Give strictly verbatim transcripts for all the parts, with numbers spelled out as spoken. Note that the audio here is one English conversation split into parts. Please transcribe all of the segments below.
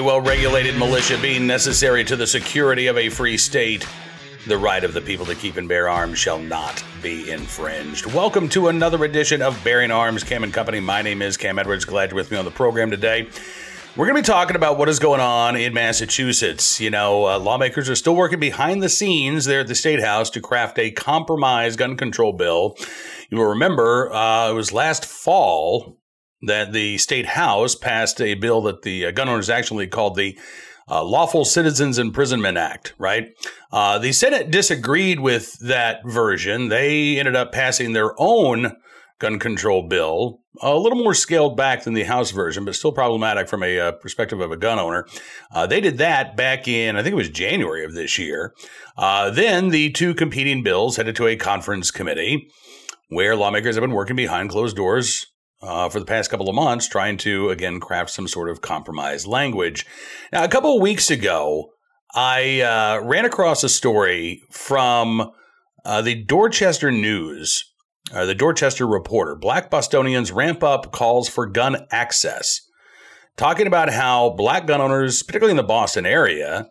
well-regulated militia being necessary to the security of a free state, the right of the people to keep and bear arms shall not be infringed. Welcome to another edition of Bearing Arms, Cam and Company. My name is Cam Edwards. Glad you're with me on the program today. We're going to be talking about what is going on in Massachusetts. You know, uh, lawmakers are still working behind the scenes there at the State House to craft a compromise gun control bill. You will remember uh, it was last fall that the State House passed a bill that the uh, gun owners actually called the uh, Lawful Citizens Imprisonment Act, right? Uh, the Senate disagreed with that version. They ended up passing their own gun control bill, a little more scaled back than the House version, but still problematic from a uh, perspective of a gun owner. Uh, they did that back in, I think it was January of this year. Uh, then the two competing bills headed to a conference committee where lawmakers have been working behind closed doors uh, for the past couple of months, trying to, again, craft some sort of compromise language. Now, a couple of weeks ago, I uh, ran across a story from uh, the Dorchester News. Uh, the Dorchester Reporter, Black Bostonians ramp up calls for gun access, talking about how black gun owners, particularly in the Boston area,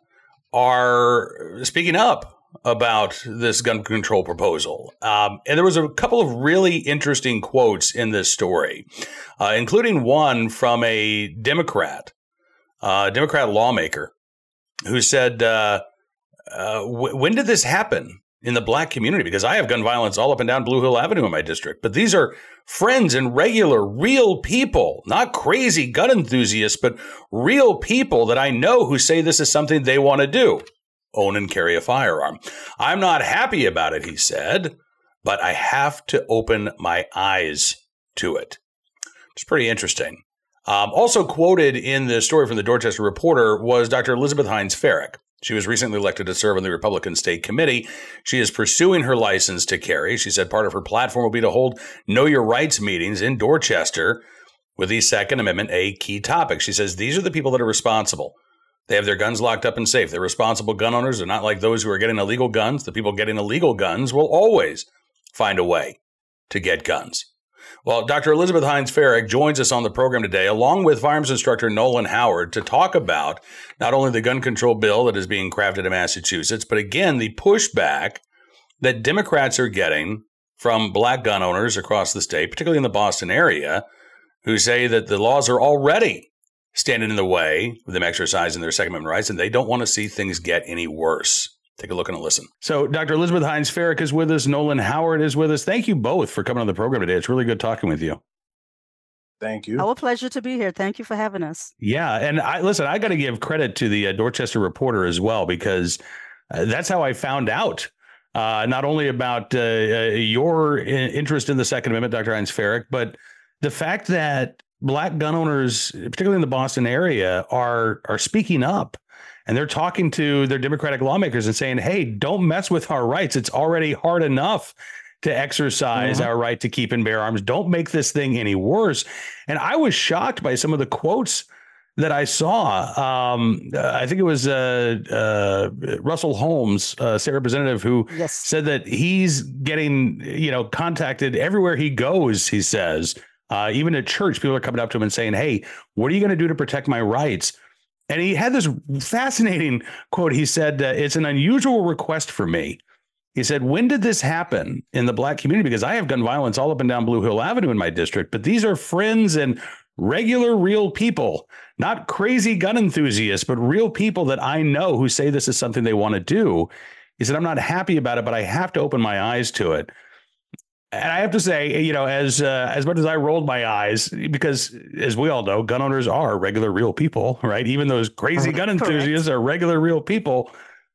are speaking up about this gun control proposal. Um, and there was a couple of really interesting quotes in this story, uh, including one from a Democrat, uh, Democrat lawmaker, who said, uh, uh, w- when did this happen in the black community? Because I have gun violence all up and down Blue Hill Avenue in my district. But these are friends and regular, real people, not crazy gun enthusiasts, but real people that I know who say this is something they want to do, own and carry a firearm. I'm not happy about it, he said, but I have to open my eyes to it. It's pretty interesting. Um, also quoted in the story from the Dorchester Reporter was Doctor Elizabeth Hines Farrick. She was recently elected to serve on the Republican State Committee. She is pursuing her license to carry. She said part of her platform will be to hold Know Your Rights meetings in Dorchester with the Second Amendment a key topic. She says these are the people that are responsible. They have their guns locked up and safe. They're responsible gun owners. They're not like those who are getting illegal guns. The people getting illegal guns will always find a way to get guns. Well, Doctor Elizabeth Hines Farrick joins us on the program today, along with firearms instructor Nolan Howard, to talk about not only the gun control bill that is being crafted in Massachusetts, but again, the pushback that Democrats are getting from black gun owners across the state, particularly in the Boston area, who say that the laws are already standing in the way of them exercising their Second Amendment rights, and they don't want to see things get any worse. Take a look and a listen. So Doctor Elizabeth Hines Farrick is with us. Nolan Howard is with us. Thank you both for coming on the program today. It's really good talking with you. Thank you. Our pleasure to be here. Thank you for having us. Yeah. And I listen, I got to give credit to the uh, Dorchester Reporter as well, because uh, that's how I found out uh, not only about uh, uh, your interest in the Second Amendment, Doctor Hines Farrick, but the fact that black gun owners, particularly in the Boston area, are are speaking up. And they're talking to their Democratic lawmakers and saying, hey, don't mess with our rights. It's already hard enough to exercise mm-hmm. our right to keep and bear arms. Don't make this thing any worse. And I was shocked by some of the quotes that I saw. Um, uh, I think it was uh, uh, Russell Holmes, uh, state representative, who yes. said that he's getting, you know, contacted everywhere he goes, he says. Uh, even at church, people are coming up to him and saying, hey, what are you going to do to protect my rights? And he had this fascinating quote. He said, uh, it's an unusual request for me. He said, when did this happen in the black community? Because I have gun violence all up and down Blue Hill Avenue in my district, but these are friends and regular, real people, not crazy gun enthusiasts, but real people that I know who say this is something they want to do. He said, I'm not happy about it, but I have to open my eyes to it. And I have to say, you know, as uh, as much as I rolled my eyes, because as we all know, gun owners are regular, real people, right? Even those crazy gun enthusiasts are regular, real people.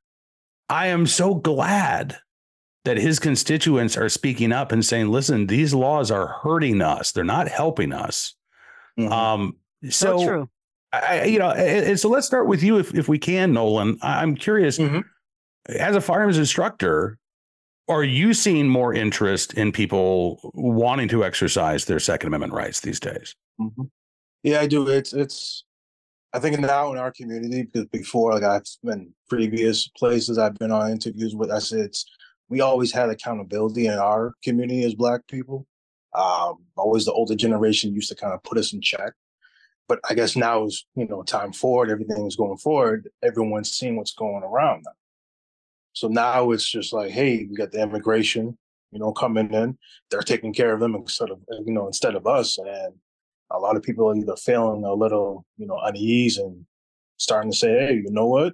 I am so glad that his constituents are speaking up and saying, listen, these laws are hurting us. They're not helping us. Mm-hmm. Um, so, so true. I, you know, and so let's start with you, if, if we can, Nolan. I'm curious, mm-hmm. as a firearms instructor, are you seeing more interest in people wanting to exercise their Second Amendment rights these days? Mm-hmm. Yeah, I do. It's, it's, I think now in our community, because before, like I've been previous places I've been on interviews with, I said, it's, we always had accountability in our community as Black people. Um, always the older generation used to kind of put us in check. but I guess now is, you know, time forward, everything's going forward. Everyone's seeing what's going around now. So now it's just like, hey, we got the immigration, you know, coming in. They're taking care of them instead of, you know, instead of us. And a lot of people are either feeling a little, you know, unease and starting to say, hey, you know what?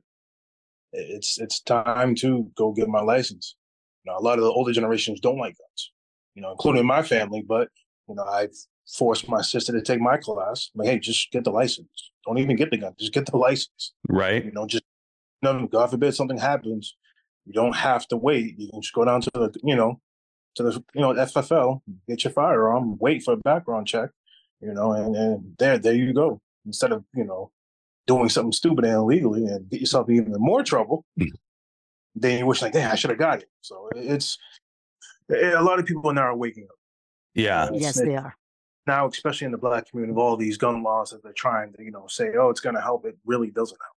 It's it's time to go get my license. You know, a lot of the older generations don't like guns, you know, including my family. But, you know, I've forced my sister to take my class. I'm like, hey, just get the license. Don't even get the gun. Just get the license. Right. You know, just, no, God forbid something happens. You don't have to wait. You can just go down to the, you know, to the, you know, F F L, get your firearm, wait for a background check, you know, and, and there, there you go. Instead of, you know, doing something stupid and illegally and get yourself in even more trouble, mm. then you wish like, damn, I should have got it. So it's, it, a lot of people now are waking up. Yeah. You know, yes, they are. Now, especially in the Black community, of all these gun laws that they're trying to, you know, say, oh, it's going to help. It really doesn't help.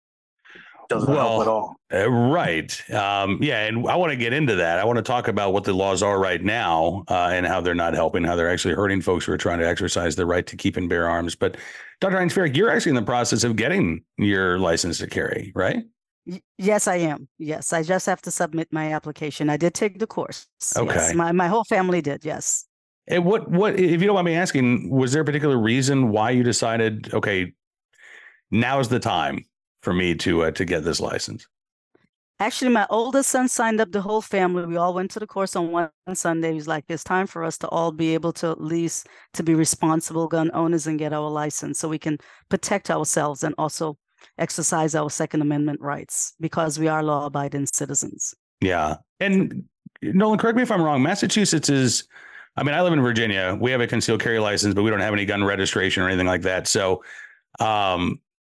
Doesn't well, help at all. Uh, right. Um, yeah. And I want to get into that. I want to talk about what the laws are right now uh, and how they're not helping, how they're actually hurting folks who are trying to exercise their right to keep and bear arms. But Doctor Heinz-Ferik, you're actually in the process of getting your license to carry, right? Y- yes, I am. Yes, I just have to submit my application. I did take the course. Okay. Yes. My, my whole family did. Yes. And what, what, if you don't mind me asking, was there a particular reason why you decided, okay, now is the time for me to, uh, to get this license? Actually, my oldest son signed up the whole family. We all went to the course on one Sunday. He was like, it's time for us to all be able to at least to be responsible gun owners and get our license so we can protect ourselves and also exercise our Second Amendment rights because we are law-abiding citizens. Yeah. And Nolan, correct me if I'm wrong. Massachusetts is, I mean, I live in Virginia. We have a concealed carry license, but we don't have any gun registration or anything like that. So, um,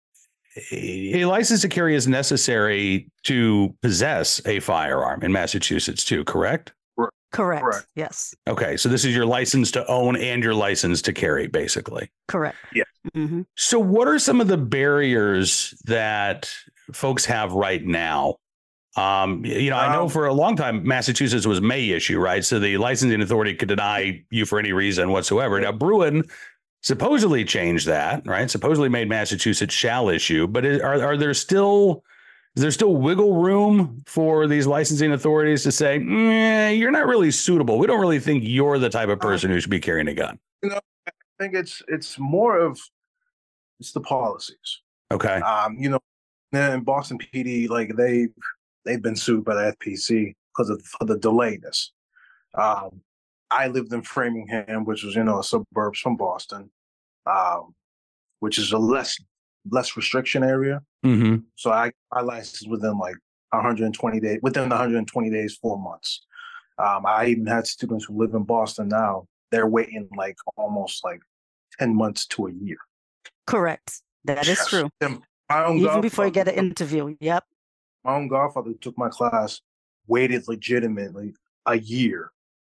a license to carry is necessary to possess a firearm in Massachusetts too, correct? Correct. Correct. Yes. Okay. So this is your license to own and your license to carry, basically. Correct. Yeah. Mm-hmm. So what are some of the barriers that folks have right now? Um, you know, I know Um, for a long time, Massachusetts was may issue, right? So the licensing authority could deny you for any reason whatsoever. Now, Bruen supposedly changed that, right? Supposedly made Massachusetts shall issue, but is, are are there still is there still wiggle room for these licensing authorities to say, mm, you're not really suitable? We don't really think you're the type of person who should be carrying a gun. You know, I think it's it's more of it's the policies. Okay. Um, you know, in Boston P D, like they they've been sued by the F P C because of for the delayedness. Um, I lived in Framingham, which was, you know, a suburbs from Boston, um, which is a less less restriction area. Mm-hmm. So I I licensed within like one hundred twenty days, within one hundred twenty days, four months. Um, I even had students who live in Boston now. They're waiting like almost like ten months to a year. Correct. That is Yes. true. And my own Even before you get an godfather- interview. Yep. My own godfather who took my class, waited legitimately a year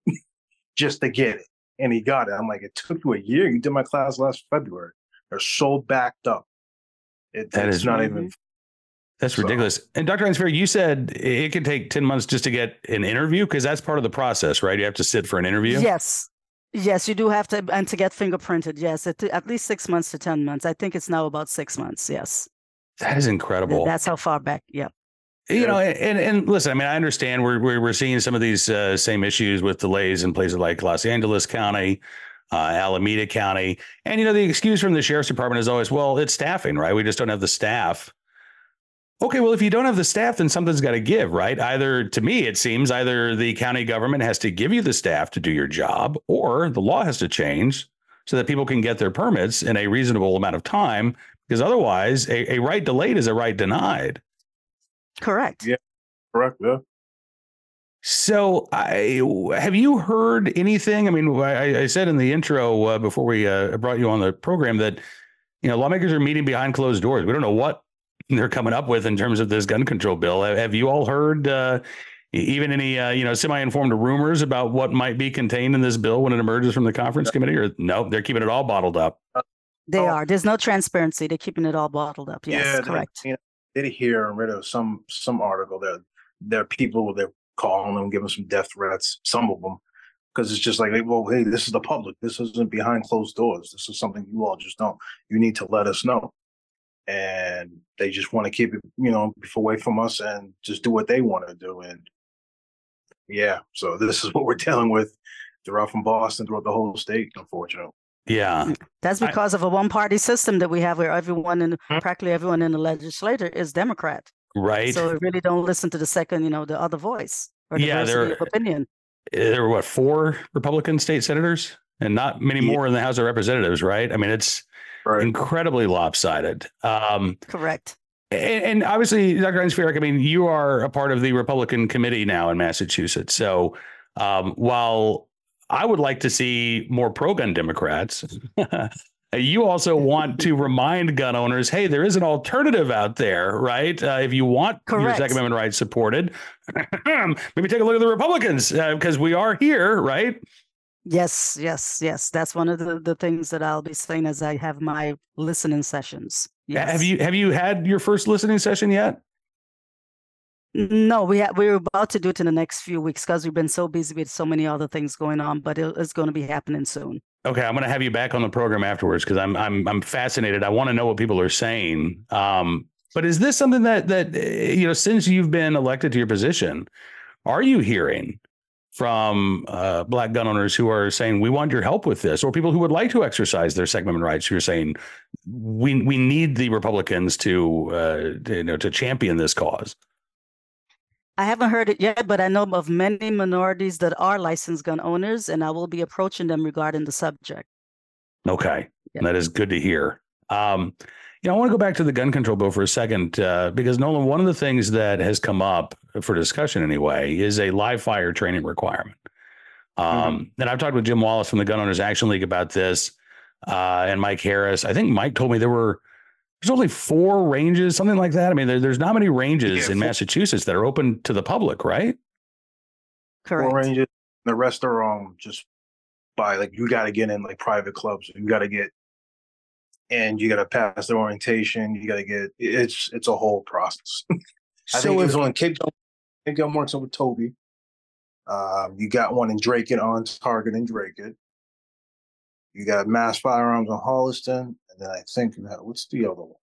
just to get it. And he got it. I'm like, it took you a year? You did my class last February. They're so backed up. It, That it's is- not Mhm. even. That's So- ridiculous. And Doctor Heinz-Ferik, you said it could take ten months just to get an interview because that's part of the process, right? You have to sit for an interview. Yes. Yes, you do have to, and to get fingerprinted. Yes, at, at least six months to ten months. I think it's now about six months. Yes. That is incredible. That's how far back. Yeah. You know, and and listen, I mean, I understand we're we're, we're seeing some of these uh, same issues with delays in places like Los Angeles County, uh, Alameda County, and you know, the excuse from the sheriff's department is always, well, it's staffing, right? We just don't have the staff. Okay, well, if you don't have the staff, then something's got to give, right? Either, to me, it seems either the county government has to give you the staff to do your job, or the law has to change so that people can get their permits in a reasonable amount of time. Because otherwise, a, a right delayed is a right denied. Correct. Yeah. Correct. Yeah. So, I have you heard anything? I mean, I, I said in the intro uh, before we uh, brought you on the program that, you know, lawmakers are meeting behind closed doors. We don't know what they're coming up with in terms of this gun control bill. Have you all heard uh, even any, uh, you know, semi-informed rumors about what might be contained in this bill when it emerges from the conference committee? Or no, they're keeping it all bottled up. They Oh. are. There's no transparency. They're keeping it all bottled up. Yes, yeah, correct. They, you know, did hear and read of some some article that there are people they're calling them, giving some death threats. Some of them, because it's just like, well, hey, this is the public. This isn't behind closed doors. This is something you all just don't. You need to let us know. And they just want to keep it, you know, away from us and just do what they want to do. And yeah, so this is what we're dealing with throughout from Boston, throughout the whole state, unfortunately. Yeah. That's because I, of a one-party system that we have where everyone in practically everyone in the legislature is Democrat. Right. So we really don't listen to the second, you know, the other voice or yeah, diversity there, of opinion. There were what, four Republican state senators and not many yeah. more in the House of Representatives, right? I mean, it's right. incredibly lopsided. Um, Correct. And, and obviously, Doctor Heinz-Ferak, I mean, you are a part of the Republican committee now in Massachusetts. So um, while I would like to see more pro-gun Democrats, you also want to remind gun owners, hey, there is an alternative out there, right? Uh, if you want Correct. your Second Amendment rights supported, maybe take a look at the Republicans because uh, we are here, right? Yes, yes, yes. That's one of the, the things that I'll be saying as I have my listening sessions. Yes. Have you have you had your first listening session yet? No, we ha- we're about to do it in the next few weeks because we've been so busy with so many other things going on, but it, it's going to be happening soon. Okay, I'm going to have you back on the program afterwards because I'm I'm I'm fascinated. I want to know what people are saying. Um, but is this something that that you know, since you've been elected to your position, are you hearing from uh, Black gun owners who are saying we want your help with this, or people who would like to exercise their Second Amendment rights who are saying we we need the Republicans to, uh, to you know to champion this cause? I haven't heard it yet, but I know of many minorities that are licensed gun owners, and I will be approaching them regarding the subject. Okay, yep. That is good to hear. Um, you know, I want to go back to the gun control bill for a second, uh, because Nolan, one of the things that has come up for discussion anyway is a live fire training requirement. Um, mm-hmm. And I've talked with Jim Wallace from the Gun Owners Action League about this, uh, and Mike Harris. I think Mike told me there were There's only four ranges, something like that. I mean, there, there's not many ranges yeah, in Massachusetts that are open to the public, right? Correct. Four ranges. The rest are um just by like you got to get in like private clubs. You got to get, and you got to pass the orientation. You got to get. It's it's a whole process. I so think it was on Kid Kid Gilmore with Toby. Um, you got one in Drake it on Target in Drake it. You got Mass Firearms on Holliston. And then I think, what's the other one?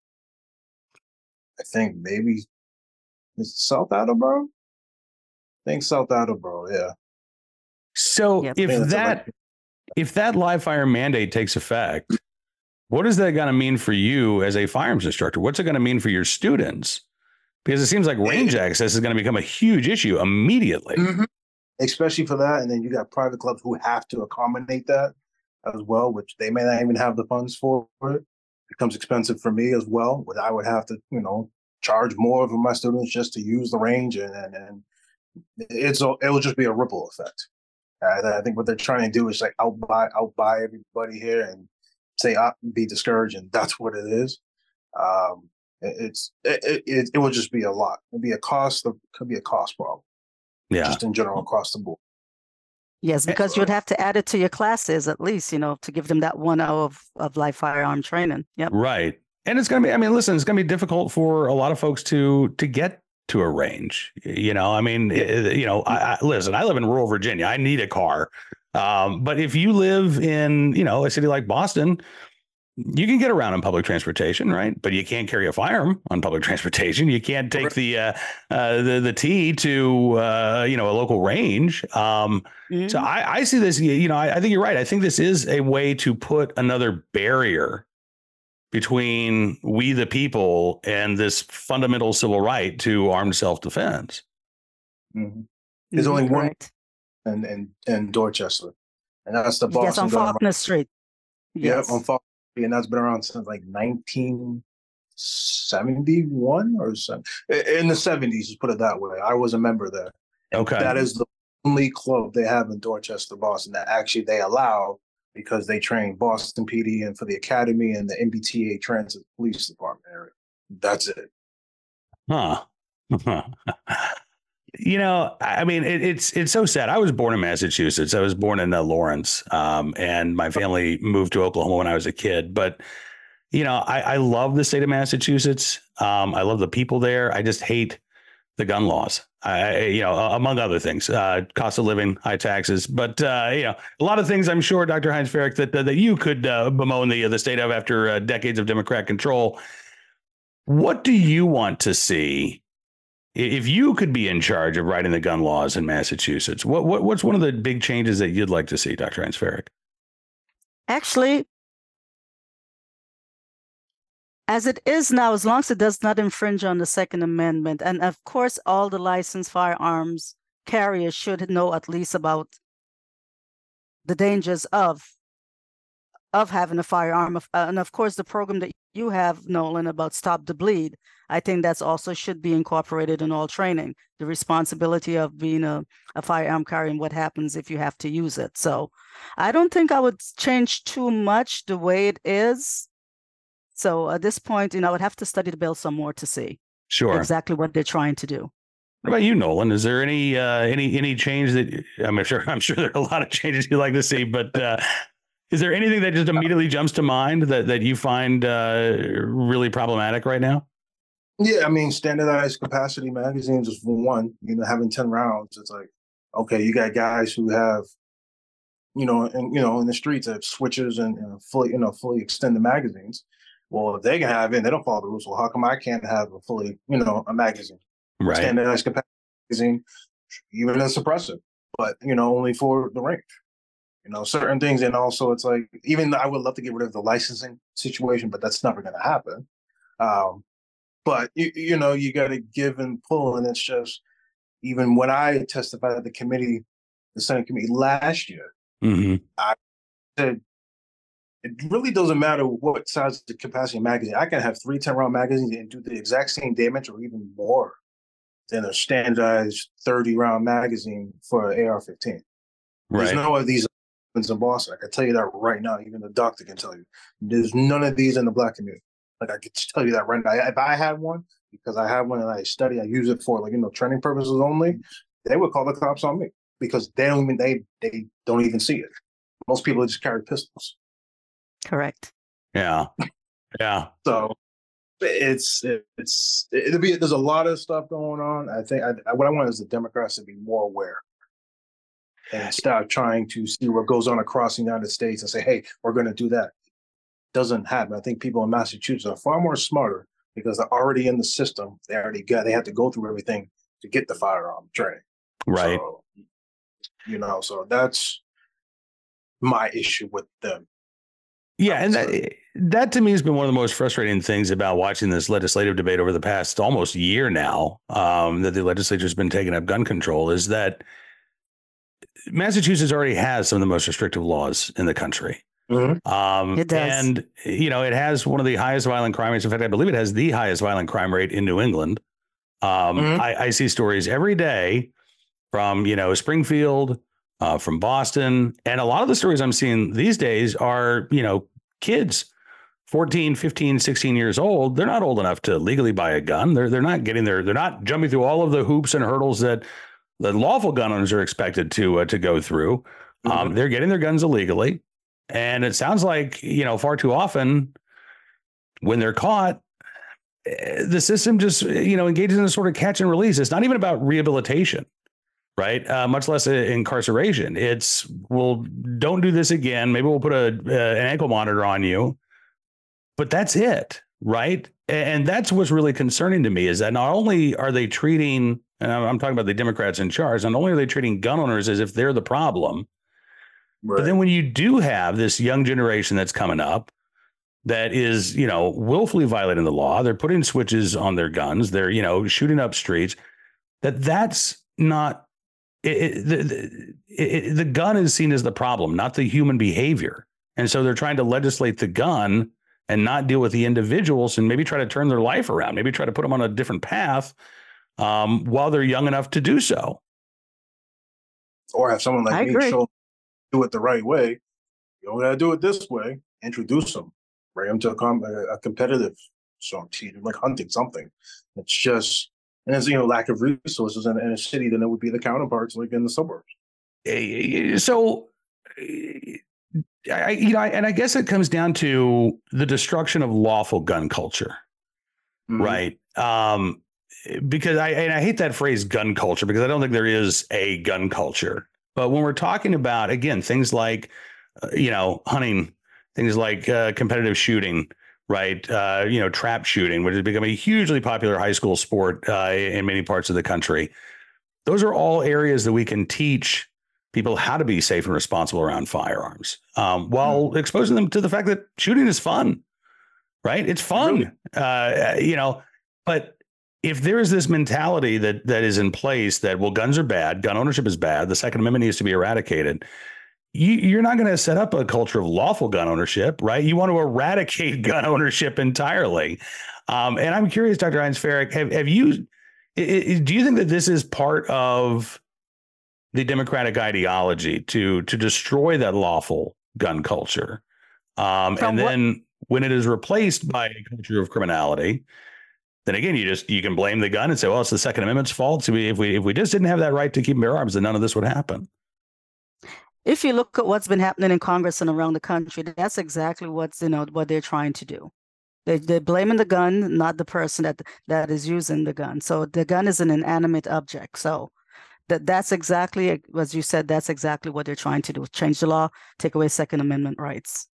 I think maybe, is it South Attleboro? I think South Attleboro, yeah. So yep. if that if that live fire mandate takes effect, what is that going to mean for you as a firearms instructor? What's it going to mean for your students? Because it seems like range yeah. access is going to become a huge issue immediately. Mm-hmm. Especially for that. And then you got private clubs who have to accommodate that as well, which they may not even have the funds for it. It becomes expensive for me as well, but I would have to, you know, charge more for my students just to use the range, and and, and it's a, it will just be a ripple effect. I, I think what they're trying to do is like outbuy outbuy everybody here and say uh, be discouraged, and that's what it is. Um, it, it's it, it it will just be a lot. It'll be a cost. Of, could be a cost problem. Yeah, just in general across the board. Yes, because you'd have to add it to your classes at least, you know, to give them that one hour of, of live firearm training. Yep. Right. And it's going to be, I mean, listen, it's going to be difficult for a lot of folks to to get to a range. You know, I mean, yeah. you know, I, I listen, I live in rural Virginia. I need a car. Um, but if you live in, you know, a city like Boston, you can get around on public transportation, right? But you can't carry a firearm on public transportation. You can't take the uh, uh, the the T to uh, you know a local range. Um, mm-hmm. So I, I see this. You know, I, I think you're right. I think this is a way to put another barrier between we the people and this fundamental civil right to armed self-defense. Mm-hmm. There's mm-hmm. only one in, in in Dorchester, and that's the Boston. Yes, on Faulkner Street. Yes. Yeah, on Faulkner. And that's been around since like nineteen seventy-one or something. In the seventies, let's put it that way. I was a member there. Okay. That is the only club they have in Dorchester, Boston, that actually they allow because they train Boston P D and for the Academy and the M B T A Transit Police Department area. That's it. Huh. You know, I mean, it, it's it's so sad. I was born in Massachusetts. I was born in uh, Lawrence, um, and my family moved to Oklahoma when I was a kid. But, you know, I, I love the state of Massachusetts. Um, I love the people there. I just hate the gun laws, I, you know, among other things, uh, cost of living, high taxes, but, uh, you know, a lot of things I'm sure, Doctor Heinz Ferrick, that, that you could uh, bemoan the, the state of after uh, decades of Democrat control. What do you want to see if you could be in charge of writing the gun laws in Massachusetts? What, what what's one of the big changes that you'd like to see, Doctor Heinz Ferrick? Actually, as it is now, as long as it does not infringe on the Second Amendment, and of course, all the licensed firearms carriers should know at least about the dangers of of having a firearm, uh, and of course, the program that you have, Nolan, about Stop the Bleed, I think that's also should be incorporated in all training. The responsibility of being a, a firearm carrier and what happens if you have to use it. So, I don't think I would change too much the way it is. So at this point, you know, I would have to study the bill some more to see Sure exactly what they're trying to do. What about you, Nolan? Is there any uh, any any change that I'm sure I'm sure there are a lot of changes you'd like to see, but uh, is there anything that just immediately jumps to mind that that you find uh, really problematic right now? Yeah, I mean, standardized capacity magazines is for one. You know, having ten rounds, it's like, okay, you got guys who have, you know, and you know, in the streets have switches and, and fully, you know, fully extended magazines. Well, if they can have it, and they don't follow the rules. Well, how come I can't have a fully, you know, a magazine, right? Standardized capacity magazine, even a suppressive, but you know, only for the range. You know, certain things, and also it's like, even though I would love to get rid of the licensing situation, but that's never going to happen. Um, but you, you know, you got to give and pull, and it's just even when I testified at the committee, the Senate committee last year, mm-hmm. I said, it really doesn't matter what size the capacity magazine. I can have three ten round magazines and do the exact same damage or even more than a standardized thirty round magazine for an A R fifteen. Right. There's no of these in Boston. I can tell you that right now. Even the doctor can tell you. There's none of these in the Black community. Like, I can tell you that right now. If I had one, because I have one and I study, I use it for, like, you know, training purposes only, they would call the cops on me because they don't even they they don't even see it. Most people just carry pistols. Correct. Yeah. Yeah. So it's it's it'll be there's a lot of stuff going on. I think I, what I want is the Democrats to be more aware and stop trying to see what goes on across the United States and say, hey, we're going to do that. Doesn't happen. I think people in Massachusetts are far more smarter because they're already in the system. They already got they have to go through everything to get the firearm training. Right. So, you know, so that's my issue with them. Yeah, and that, that to me has been one of the most frustrating things about watching this legislative debate over the past almost year now, um, that the legislature's been taking up gun control, is that Massachusetts already has some of the most restrictive laws in the country. Mm-hmm. Um, it does. And, you know, it has one of the highest violent crime rates. In fact, I believe it has the highest violent crime rate in New England. Um, mm-hmm. I, I see stories every day from, you know, Springfield, Uh, from Boston. And a lot of the stories I'm seeing these days are, you know, kids, fourteen, fifteen, sixteen years old. They're not old enough to legally buy a gun. They're they're not getting there. They're not jumping through all of the hoops and hurdles that the lawful gun owners are expected to uh, to go through. Mm-hmm. Um, they're getting their guns illegally. And it sounds like, you know, far too often when they're caught, the system just, you know, engages in a sort of catch and release. It's not even about rehabilitation. Right. Uh, much less incarceration. It's, well, don't do this again. Maybe we'll put a uh, an ankle monitor on you. But that's it. Right. And that's what's really concerning to me, is that not only are they treating, and I'm talking about the Democrats in charge, not only are they treating gun owners as if they're the problem, right. But then when you do have this young generation that's coming up that is, you know, willfully violating the law, they're putting switches on their guns, they're, you know, shooting up streets, that that's not. It, it, the, the, it, the gun is seen as the problem, not the human behavior. And so they're trying to legislate the gun and not deal with the individuals and maybe try to turn their life around, maybe try to put them on a different path um, while they're young enough to do so. Or have someone like I me agree. show do it the right way. You don't got to do it this way. Introduce them, bring them to a, com- a competitive song team, like hunting something. It's just, and there's, you know, lack of resources in, in a city, then it would be the counterparts like in the suburbs. So, I, you know, and I guess it comes down to the destruction of lawful gun culture, mm-hmm. right? Um, because I, and I hate that phrase gun culture, because I don't think there is a gun culture. But when we're talking about, again, things like, uh, you know, hunting, things like uh, competitive shooting, right? Uh, you know, trap shooting, which has become a hugely popular high school sport uh, in many parts of the country. Those are all areas that we can teach people how to be safe and responsible around firearms, um, while mm. exposing them to the fact that shooting is fun, right? It's fun, really? uh, you know, but if there is this mentality that that is in place that, well, guns are bad, gun ownership is bad, the Second Amendment needs to be eradicated, you, you're not going to set up a culture of lawful gun ownership, right? You want to eradicate gun ownership entirely. Um, and I'm curious, Doctor Heinz-Ferrich, have, have you, do you think that this is part of the Democratic ideology to to destroy that lawful gun culture? Um, and then what? when it is replaced by a culture of criminality, then again, you just you can blame the gun and say, well, it's the Second Amendment's fault. So we, if we if we just didn't have that right to keep and bear arms, then none of this would happen. If you look at what's been happening in Congress and around the country, that's exactly what's you know what they're trying to do. They they're blaming the gun, not the person that that is using the gun. So the gun is an inanimate object. So that that's exactly, as you said, that's exactly what they're trying to do: change the law, take away Second Amendment rights.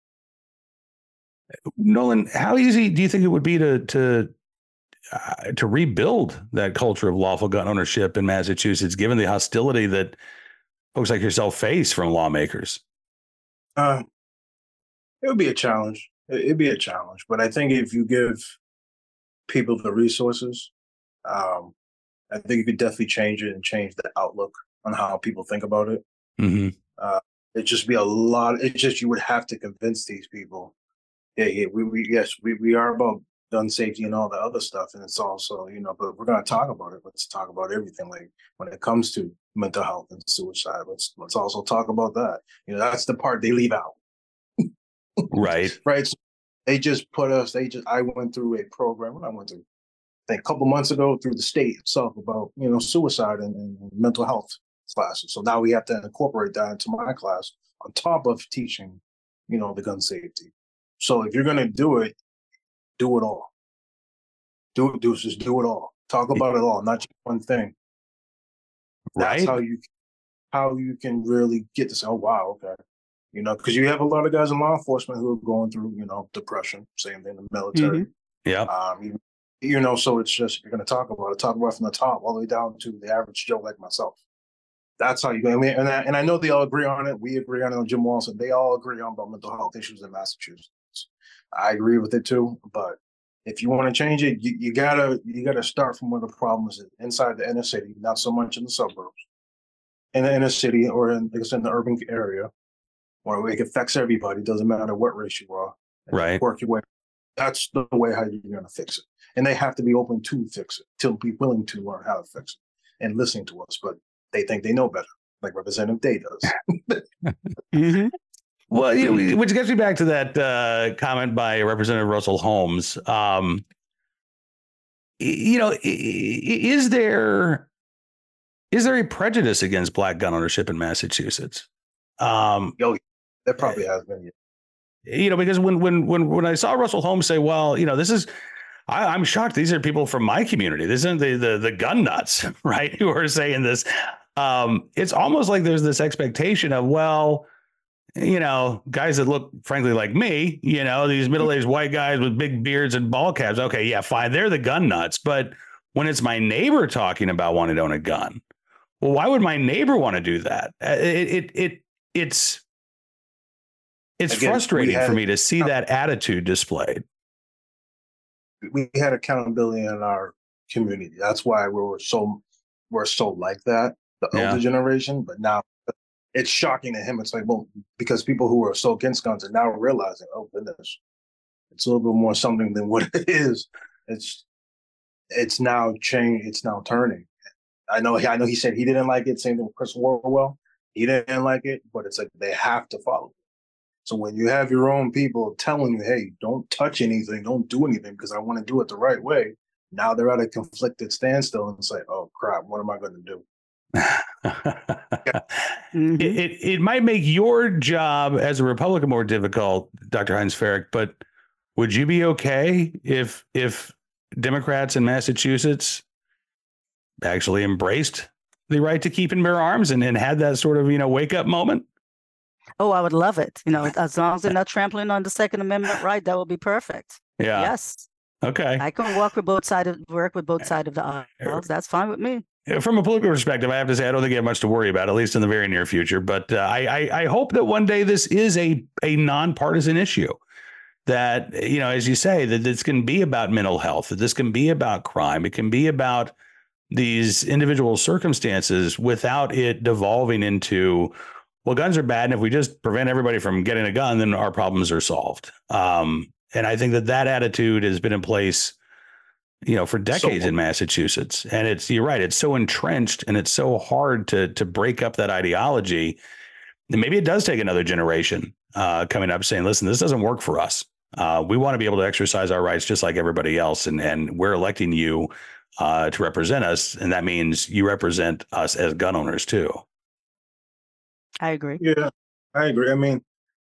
Nolan, how easy do you think it would be to to uh, to rebuild that culture of lawful gun ownership in Massachusetts, given the hostility that folks like yourself face from lawmakers? Uh, it would be a challenge. It'd be a challenge, but I think if you give people the resources, um, I think you could definitely change it and change the outlook on how people think about it. Mm-hmm. Uh, it'd just be a lot. It's just you would have to convince these people. Yeah, yeah, we, we yes, we, we are about gun safety and all the other stuff, and it's also, you know, but we're going to talk about it. Let's talk about everything. Like when it comes to mental health and suicide, let's let's also talk about that. You know, that's the part they leave out. Right, right. So they just put us. They just. I went through a program. When I went through, I think a couple months ago, through the state itself about you know suicide and, and mental health classes. So now we have to incorporate that into my class on top of teaching, you know, the gun safety. So if you're gonna do it, do it all. Do it, do just do it all. Talk about it all, not just one thing. That's right. how you how you can really get to say, oh wow, okay. You know, because you have a lot of guys in law enforcement who are going through, you know, depression, same thing in the military. Mm-hmm. Yeah. Um, you, you know, so it's just, you're going to talk about it, talk about it from the top all the way down to the average Joe like myself. That's how you go. I mean, and I, and I know they all agree on it. We agree on it. Jim Walton, they all agree on about mental health issues in Massachusetts. I agree with it too. But if you want to change it, you, you gotta you gotta start from where the problem is inside the inner city, not so much in the suburbs. In the inner city or in, like I said, in the urban area, where it affects everybody, doesn't matter what race you are. Right. Work your way. That's the way how you're going to fix it. And they have to be open to fix it, to be willing to learn how to fix it and listening to us. But they think they know better, like Representative Day does. Mm-hmm. Well, you know, which gets me back to that uh, comment by Representative Russell Holmes. Um, you know, is there is there a prejudice against black gun ownership in Massachusetts? Um, oh, there probably has been. You know, because when when when when I saw Russell Holmes say, "Well, you know, this is," I, I'm shocked. These are people from my community. This isn't the the the gun nuts, right? Who are saying this. Um, it's almost like there's this expectation of, well, you know, guys that look, frankly, like me, you know, these middle-aged white guys with big beards and ball caps. Okay, yeah, fine. They're the gun nuts. But when it's my neighbor talking about wanting to own a gun, well, why would my neighbor want to do that? It it it it's it's Again, frustrating for me to see that attitude displayed. We had accountability in our community. That's why we were so we're so like that, the yeah. older generation. But now it's shocking to him. It's like, well, because people who are so against guns are now realizing, oh goodness, it's a little bit more something than what it is. It's it's now changed. It's now turning. I know. I know. He said he didn't like it. Same thing with Chris Orwell. He didn't like it, but it's like they have to follow it. So when you have your own people telling you, hey, don't touch anything, don't do anything because I want to do it the right way, now they're at a conflicted standstill and it's like, oh, crap, what am I going to do? mm-hmm. it, it, it might make your job as a Republican more difficult, Doctor Heinz-Ferrich, but would you be okay if if Democrats in Massachusetts actually embraced the right to keep and bear arms and, and had that sort of, you know, wake up moment? Oh, I would love it. You know, as long as they're not trampling on the Second Amendment right, that would be perfect. Yeah. Yes. Okay. I can work with both sides of work with both sides of the aisle. That's fine with me. From a political perspective, I have to say I don't think you have much to worry about, at least in the very near future. But uh, I, I I hope that one day this is a a nonpartisan issue. That, you know, as you say, that this can be about mental health, that this can be about crime. It can be about these individual circumstances without it devolving into, well, guns are bad, and if we just prevent everybody from getting a gun, then our problems are solved. Um, and I think that that attitude has been in place, you know, for decades so, in Massachusetts. And it's, you're right, it's so entrenched and it's so hard to to break up that ideology. And maybe it does take another generation uh, coming up saying, listen, this doesn't work for us. Uh, we want to be able to exercise our rights just like everybody else. And, and we're electing you uh, to represent us. And that means you represent us as gun owners, too. I agree. Yeah, I agree. I mean,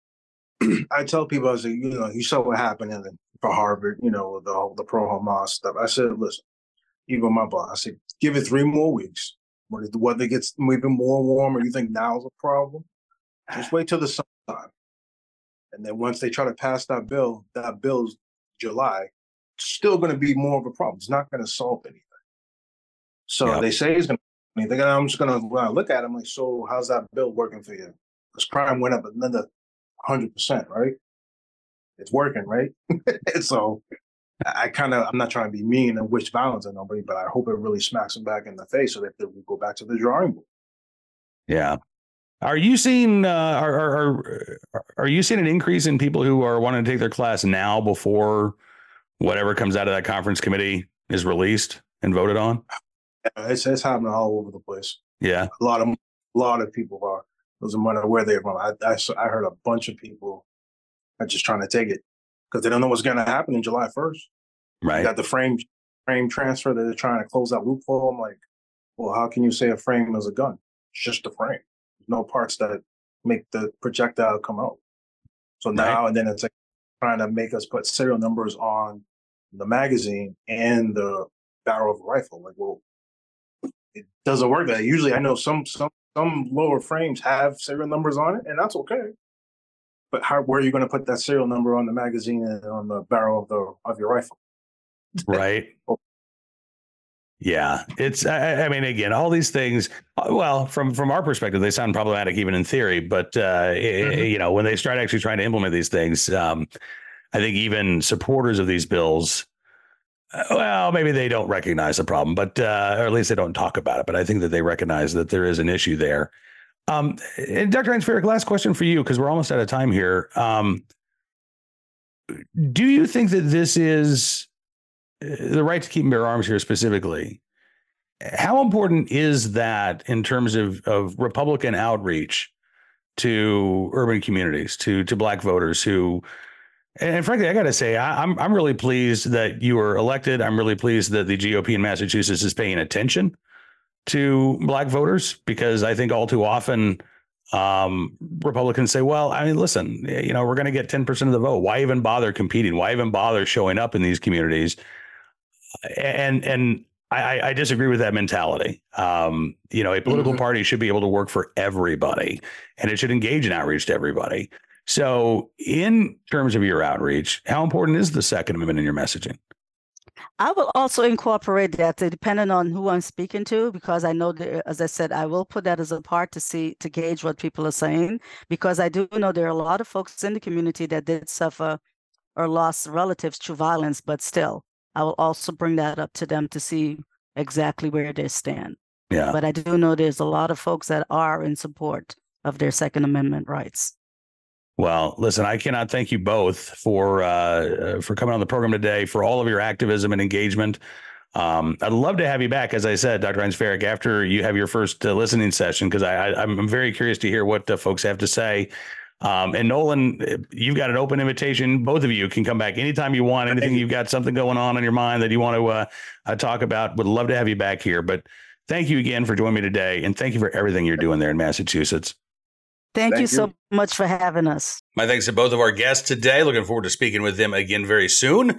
I tell people, I say, you know, you saw what happened in the, for Harvard, you know, the, the pro-Hamas stuff. I said, listen, even my boss, I said, give it three more weeks. When the weather gets even more warmer, you think now's a problem? Just wait till the summertime. And then once they try to pass that bill, that bill's July, still going to be more of a problem. It's not going to solve anything. So yeah. They say it's going to, they I'm just going to when I look at it, I'm like, so how's that bill working for you? Because crime went up another one hundred percent, right? It's working, right? So I kind of, I'm not trying to be mean and wish violence on nobody, but I hope it really smacks them back in the face so that they will go back to the drawing board. Yeah. Are you seeing uh, are, are are you seeing an increase in people who are wanting to take their class now before whatever comes out of that conference committee is released and voted on? Yeah, it's it's happening all over the place. Yeah, a lot of a lot of people are. Doesn't matter where they're from. I, I I heard a bunch of people are just trying to take it because they don't know what's going to happen in July first. Right. You got the frame frame transfer that they're trying to close that loophole. I'm like, well, how can you say a frame is a gun? It's just a frame. No parts that make the projectile come out. So now right. and then it's like trying to make us put serial numbers on the magazine and the barrel of a rifle. Like, well, it doesn't work that. Usually I know some some some lower frames have serial numbers on it, and that's okay. But how where are you going to put that serial number on the magazine and on the barrel of the of your rifle? Right. Yeah, it's, I, I mean, again, all these things, well, from from our perspective, they sound problematic even in theory. But, uh, mm-hmm. you know, when they start actually trying to implement these things, um, I think even supporters of these bills, uh, well, maybe they don't recognize the problem, but uh, or at least they don't talk about it. But I think that they recognize that there is an issue there. Um, and Doctor Heinz-Ferak, last question for you, because we're almost out of time here. Um, do you think that this is the right to keep and bear arms here specifically? How important is that in terms of, of Republican outreach to urban communities, to to Black voters who, and frankly, I got to say, I, I'm I'm really pleased that you were elected. I'm really pleased that the G O P in Massachusetts is paying attention to Black voters, because I think all too often um, Republicans say, well, I mean, listen, you know, we're going to get ten percent of the vote. Why even bother competing? Why even bother showing up in these communities? And and I, I disagree with that mentality. Um, you know, a political mm-hmm. party should be able to work for everybody, and it should engage in outreach to everybody. So in terms of your outreach, how important is the Second Amendment in your messaging? I will also incorporate that depending on who I'm speaking to, because I know, that, as I said, I will put that as a part to see, to gauge what people are saying, because I do know there are a lot of folks in the community that did suffer or lost relatives to violence, but still, I will also bring that up to them to see exactly where they stand. Yeah. But I do know there's a lot of folks that are in support of their Second Amendment rights. Well, listen, I cannot thank you both for uh, for coming on the program today, for all of your activism and engagement. Um, I'd love to have you back, as I said, Doctor Heinz-Ferak, after you have your first uh, listening session, because I, I, I'm very curious to hear what uh, folks have to say. Um, and Nolan, you've got an open invitation. Both of you can come back anytime you want. Anything you've got something going on in your mind that you want to uh, uh, talk about, would love to have you back here. But thank you again for joining me today. And thank you for everything you're doing there in Massachusetts. Thank, Thank you, you so much for having us. My thanks to both of our guests today. Looking forward to speaking with them again very soon.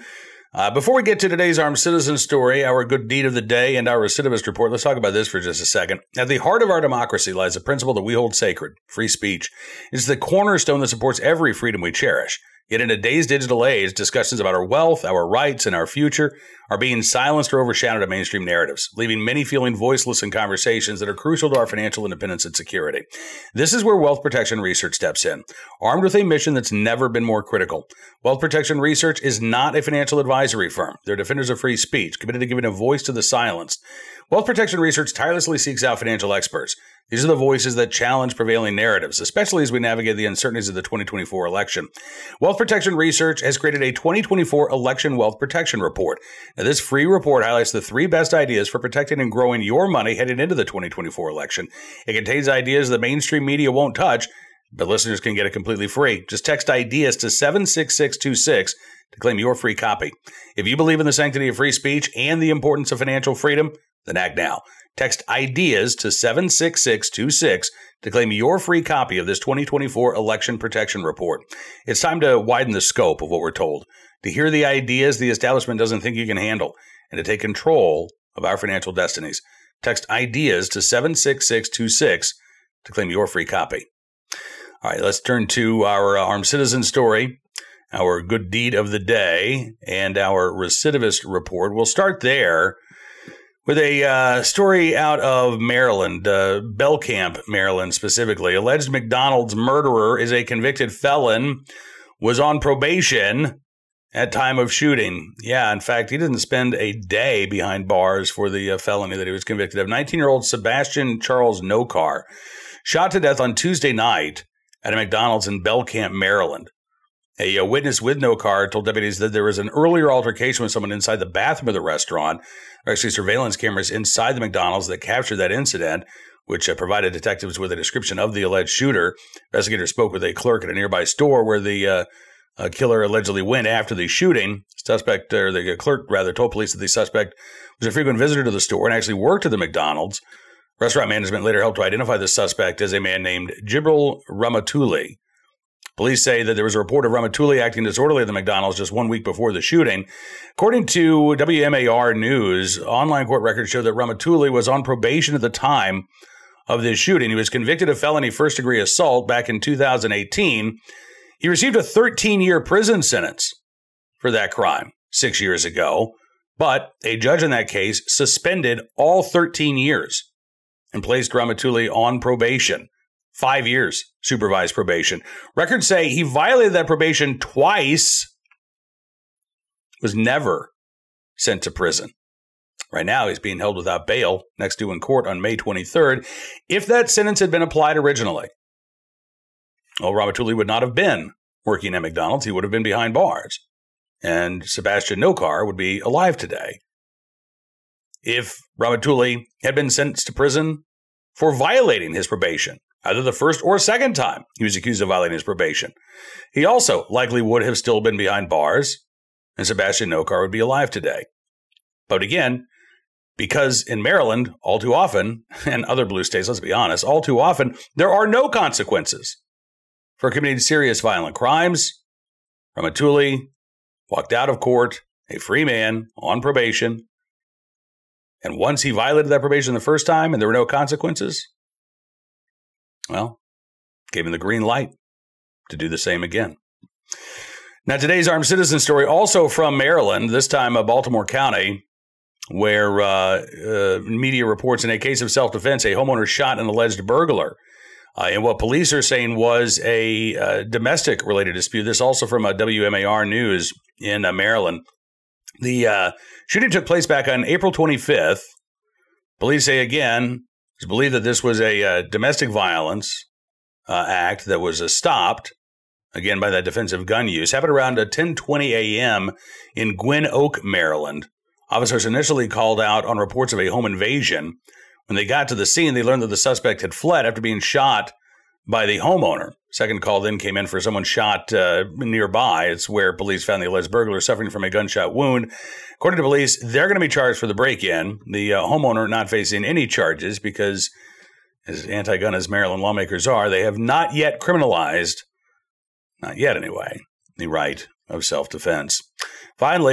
Uh, before we get to today's armed citizen story, our good deed of the day, and our recidivist report, let's talk about this for just a second. At the heart of our democracy lies a principle that we hold sacred, free speech. It's the cornerstone that supports every freedom we cherish. Yet in today's digital age, discussions about our wealth, our rights, and our future are being silenced or overshadowed by mainstream narratives, leaving many feeling voiceless in conversations that are crucial to our financial independence and security. This is where Wealth Protection Research steps in, armed with a mission that's never been more critical. Wealth Protection Research is not a financial advisory firm. They're defenders of free speech, committed to giving a voice to the silenced. Wealth Protection Research tirelessly seeks out financial experts. These are the voices that challenge prevailing narratives, especially as we navigate the uncertainties of the twenty twenty-four election. Wealth Protection Research has created a twenty twenty-four Election Wealth Protection Report. Now, this free report highlights the three best ideas for protecting and growing your money heading into the twenty twenty-four election. It contains ideas the mainstream media won't touch, but listeners can get it completely free. Just text IDEAS to seven six six two six to claim your free copy. If you believe in the sanctity of free speech and the importance of financial freedom, then act now. Text IDEAS to seven six six two six to claim your free copy of this twenty twenty-four Election Protection Report. It's time to widen the scope of what we're told, to hear the ideas the establishment doesn't think you can handle, and to take control of our financial destinies. Text IDEAS to seven six six two six to claim your free copy. All right, let's turn to our uh, armed citizen story, our good deed of the day, and our recidivist report. We'll start there with a uh, story out of Maryland, uh, Belcamp, Maryland specifically. Alleged McDonald's murderer is a convicted felon, was on probation at time of shooting. Yeah, in fact, he didn't spend a day behind bars for the uh, felony that he was convicted of. nineteen-year-old Sebastian Charles Nokar shot to death on Tuesday night at a McDonald's in Belcamp, Maryland. A, a witness with Nokar told deputies that there was an earlier altercation with someone inside the bathroom of the restaurant. There are actually surveillance cameras inside the McDonald's that captured that incident, which uh, provided detectives with a description of the alleged shooter. Investigators spoke with a clerk at a nearby store where the uh, uh, killer allegedly went after the shooting. Suspect, or the clerk rather, told police that the suspect was a frequent visitor to the store and actually worked at the McDonald's. Restaurant management later helped to identify the suspect as a man named Jibril Ramatuli. Police say that there was a report of Ramatuli acting disorderly at the McDonald's just one week before the shooting. According to W M A R News, online court records show that Ramatuli was on probation at the time of this shooting. He was convicted of felony first-degree assault back in two thousand eighteen. He received a thirteen-year prison sentence for that crime six years ago, but a judge in that case suspended all thirteen years and placed Ramatuli on probation. Five years supervised probation. Records say he violated that probation twice, was never sent to prison. Right now, he's being held without bail, next due in court on May twenty-third. If that sentence had been applied originally, well, Ramatuli would not have been working at McDonald's. He would have been behind bars. And Sebastian Nokar would be alive today. If Ramatuli had been sentenced to prison for violating his probation, either the first or second time he was accused of violating his probation, he also likely would have still been behind bars, and Sebastian Nokar would be alive today. But again, because in Maryland, all too often, and other blue states, let's be honest, all too often, there are no consequences for committing serious violent crimes, Ramatuli walked out of court, a free man, on probation, and once he violated that probation the first time and there were no consequences, well, gave him the green light to do the same again. Now, today's armed citizen story, also from Maryland, this time uh, Baltimore County, where uh, uh, media reports in a case of self-defense, a homeowner shot an alleged burglar. Uh, and what police are saying was a uh, domestic-related dispute. This also from uh, W M A R News in uh, Maryland. The uh, shooting took place back on April twenty-fifth. Police say, again, it's believed that this was a uh, domestic violence uh, act that was uh, stopped, again, by that defensive gun use. Happened around uh, ten twenty a.m. in Gwynn Oak, Maryland. Officers initially called out on reports of a home invasion. When they got to the scene, they learned that the suspect had fled after being shot by the homeowner. Second call then came in for someone shot uh, nearby. It's where police found the alleged burglar suffering from a gunshot wound. According to police, they're going to be charged for the break-in. The uh, homeowner not facing any charges because, as anti-gun as Maryland lawmakers are, they have not yet criminalized, not yet anyway, the right of self-defense. Finally,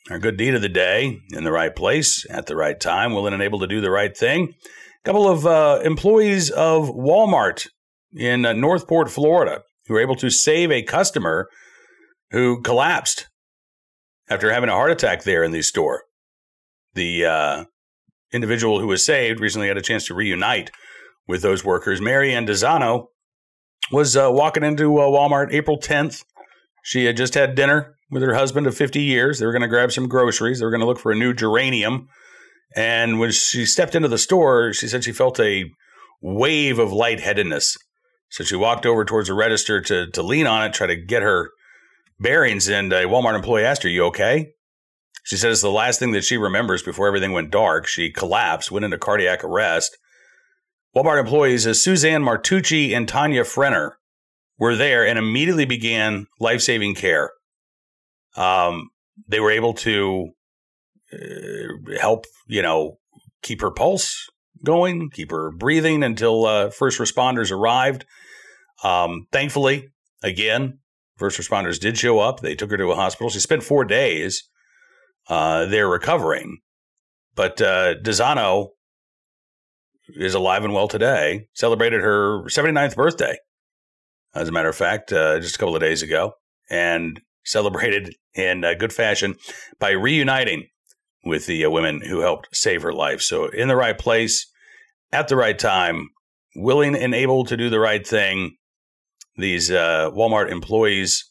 our good deed of the day, in the right place, at the right time, willing and able to do the right thing. A couple of uh, employees of Walmart in uh, Northport, Florida, who were able to save a customer who collapsed after having a heart attack there in the store. The uh, individual who was saved recently had a chance to reunite with those workers. Mary Ann Dizano was uh, walking into uh, Walmart April tenth. She had just had dinner with her husband of fifty years. They were going to grab some groceries. They were going to look for a new geranium. And when she stepped into the store, she said she felt a wave of lightheadedness. So she walked over towards the register to, to lean on it, try to get her bearings. And a Walmart employee asked her, "You okay?" She said it's the last thing that she remembers before everything went dark. She collapsed, went into cardiac arrest. Walmart employees uh, Suzanne Martucci and Tanya Frenner were there and immediately began life-saving care. Um, they were able to uh, help, you know, keep her pulse going, keep her breathing until uh, first responders arrived. Um, thankfully, again, first responders did show up. They took her to a hospital. She spent four days uh, there recovering. But uh, Dizano is alive and well today, celebrated her seventy-ninth birthday, as a matter of fact, uh, just a couple of days ago, and celebrated in uh, good fashion by reuniting with the uh, women who helped save her life. So in the right place, at the right time, willing and able to do the right thing, these uh, Walmart employees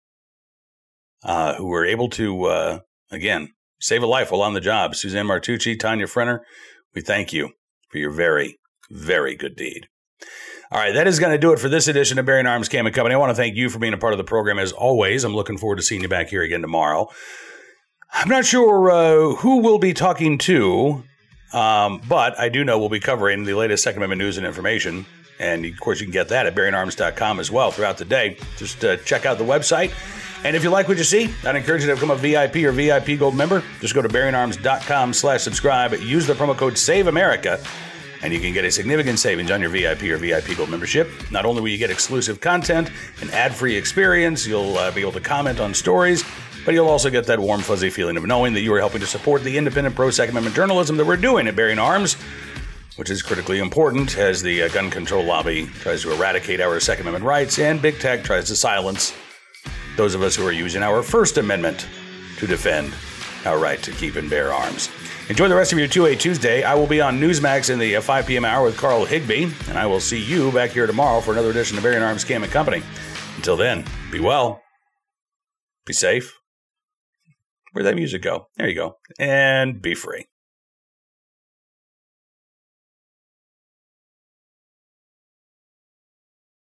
uh, who were able to, uh, again, save a life while on the job. Suzanne Martucci, Tanya Frenner, we thank you for your very, very good deed. All right, that is going to do it for this edition of Bearing Arms Cam and Company. I want to thank you for being a part of the program as always. I'm looking forward to seeing you back here again tomorrow. I'm not sure uh, who we'll be talking to, um, but I do know we'll be covering the latest Second Amendment news and information. And, of course, you can get that at bearing arms dot com as well throughout the day. Just uh, check out the website. And if you like what you see, I'd encourage you to become a V I P or V I P Gold member. Just go to bearing arms dot com slash subscribe. Use the promo code SAVEAMERICA, and you can get a significant savings on your V I P or V I P Gold membership. Not only will you get exclusive content, an ad-free experience, you'll uh, be able to comment on stories, but you'll also get that warm, fuzzy feeling of knowing that you are helping to support the independent pro-Second Amendment journalism that we're doing at Bearing Arms, which is critically important as the uh, gun control lobby tries to eradicate our Second Amendment rights and big tech tries to silence those of us who are using our First Amendment to defend our right to keep and bear arms. Enjoy the rest of your two A Tuesday. I will be on Newsmax in the uh, five p.m. hour with Carl Higbee, and I will see you back here tomorrow for another edition of Bearing Arms Cam and Company. Until then, be well, be safe. Where'd that music go? There you go. And be free.